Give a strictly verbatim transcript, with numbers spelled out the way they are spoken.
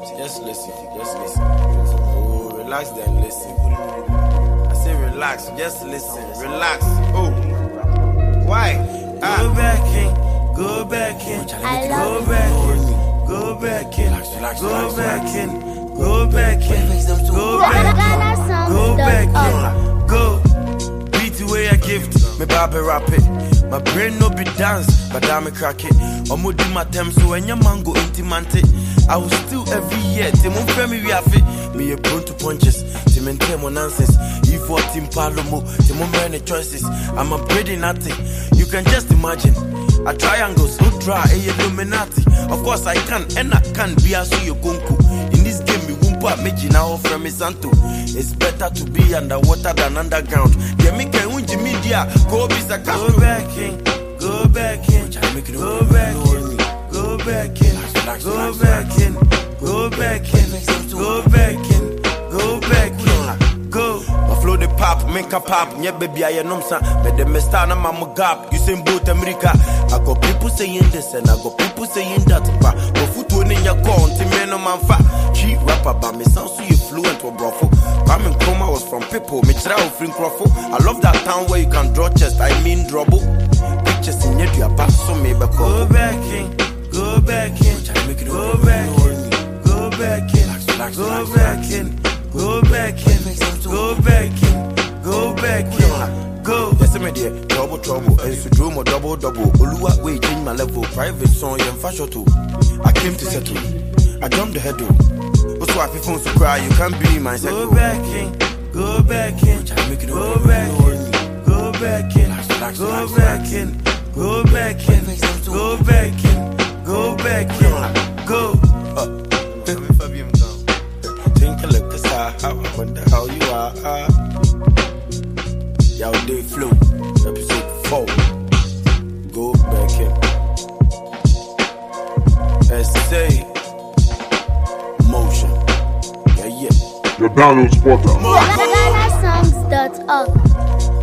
Just listen, just listen. Oh, relax then listen. I say relax, just listen. Relax. Oh, why? Ah. Go back in, go back in, go back in, go back in, go back in, go back in, go back in, go back in, go. Beat the way I gift, me baby rap it. My brain no be dance, but I me crack it. Omo do my time so when your mango intimate. I will still every year, Tim on family we have it. Me a prone to punches, Tim and Tim on nonsense. You for Tim Palomo, Tim on many choices. I'm a pretty nothing. You can just imagine. A triangle so dry, a Illuminati. Of course I can, and I can be a suyo gunku. In this game, we won't put me now from me santo. It's better to be underwater than underground. Yeah, me can win media. Go be a go back in, go back in, go back in, go back in, go back in, go back in, go back in, go back in, go back in, go. My flow the pop, make a pop, yeah baby I know some. But the mestana mama gap, you say both America. I got people saying this and I got people saying that. But go foot one in your count, man on my fat. Cheap rapper, but me sound so you fluent or brothel. I'm in coma was from people, me try to free croffle. I love that town where you can draw chest, I mean trouble. Pictures in your your back, so maybe go back in, go back in, go back in, go back in, go back in, go back in, go back in, go back in, go. Yes, I'm there, trouble, trouble, and so dream or double, double. Oluwa way change my level, private song, and fashion too. I came to settle, I jumped the head. What's why if you phone to cry, you can't be my second. Go back in, go back in, go back in, go back in, go back in, go back in, go back in, go back in, go back in, go. Think a look at how I wonder how you are. Y'all day flow, episode four. Go back in. Let's say motion. Yeah, yeah. Your download spotter. Ghana songs dot org